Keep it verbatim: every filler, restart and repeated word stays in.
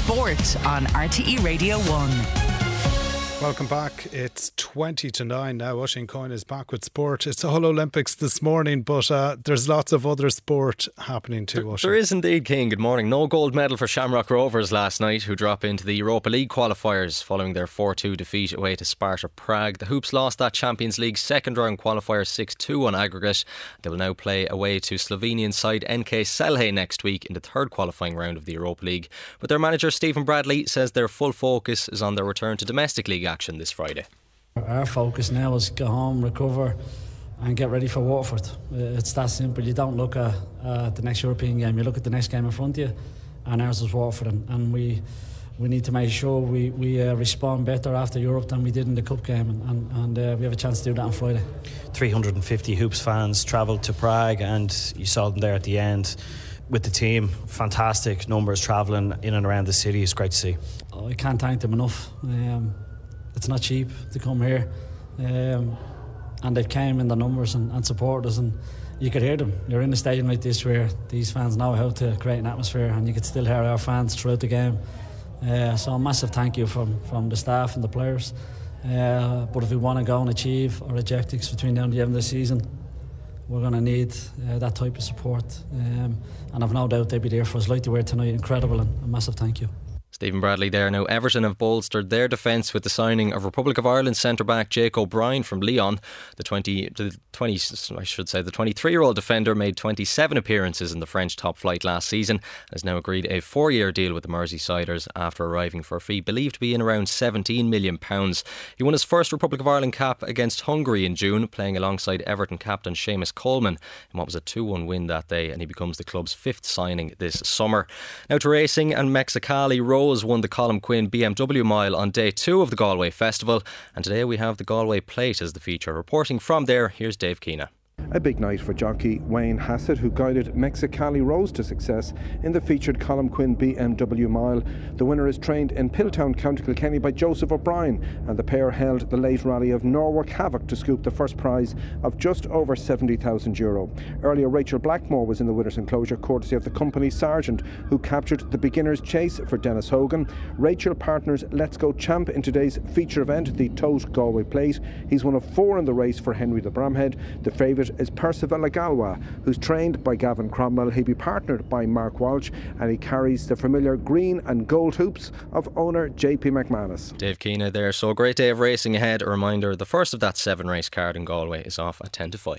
Sport on R T E Radio one. Welcome back. It's twenty to nine now. Oisin Coyne is back with sport. It's the Hull Olympics this morning, but uh, there's lots of other sport happening too, There, Oisin. there is indeed, Keane. Good morning. No gold medal for Shamrock Rovers last night, who drop into the Europa League qualifiers following their four two defeat away to Sparta Prague. The Hoops lost that Champions League second round qualifier six two on aggregate. They will now play away to Slovenian side N K Celje next week in the third qualifying round of the Europa League. But their manager Stephen Bradley says their full focus is on their return to domestic league action this Friday. Our focus now is go home, recover and get ready for Waterford. It's that simple. You don't look at uh, the next European game, you look at the next game in front of you, and ours is Waterford, and, and we we need to make sure we, we uh, respond better after Europe than we did in the Cup game, and, and, and uh, we have a chance to do that on Friday. three hundred fifty Hoops fans travelled to Prague, and you saw them there at the end with the team. Fantastic numbers travelling in and around the city. It's great to see. Oh, I can't thank them enough. Um, it's not cheap to come here, um, and they came in the numbers and, and supported us, and you could hear them. You're in a stadium like this where these fans know how to create an atmosphere, and you could still hear our fans throughout the game. Uh, so a massive thank you from, from the staff and the players. Uh, but if we want to go and achieve our objectives between now and the end of the season, we're going to need uh, that type of support, um, and I've no doubt they'll be there for us like they were tonight. Incredible, and a massive thank you. Stephen Bradley there. Now Everton have bolstered their defence with the signing of Republic of Ireland centre-back Jake O'Brien from Lyon. The twenty, the twenty, I should say, the twenty-three-year-old defender made twenty-seven appearances in the French top flight last season and has now agreed a four-year deal with the Merseysiders after arriving for a fee believed to be in around seventeen million pounds. He won his first Republic of Ireland cap against Hungary in June, playing alongside Everton captain Seamus Coleman in what was a two one win that day, and he becomes the club's fifth signing this summer. Now to racing, and Mexicali Rose won the Colm Quinn B M W Mile on day two of the Galway Festival, and today we have the Galway Plate as the feature. Reporting from there, here's Dave Keena. A big night for jockey Wayne Hassett, who guided Mexicali Rose to success in the featured Colm Quinn B M W Mile. The winner is trained in Pilltown, County Kilkenny by Joseph O'Brien, and the pair held the late rally of Norwalk Havoc to scoop the first prize of just over seventy thousand euro. Earlier, Rachel Blackmore was in the winner's enclosure, courtesy of the company sergeant, who captured the beginner's chase for Dennis Hogan. Rachel partners Let's Go Champ in today's feature event, the Toast Galway Plate. He's one of four in the race for Henry the Bramhead. The favourite is Percival Galwa, who's trained by Gavin Cromwell. He'll be partnered by Mark Walsh, and he carries the familiar green and gold hoops of owner J P McManus. Dave Keena there. So a great day of racing ahead. A reminder, the first of that seven race card in Galway is off at ten to five.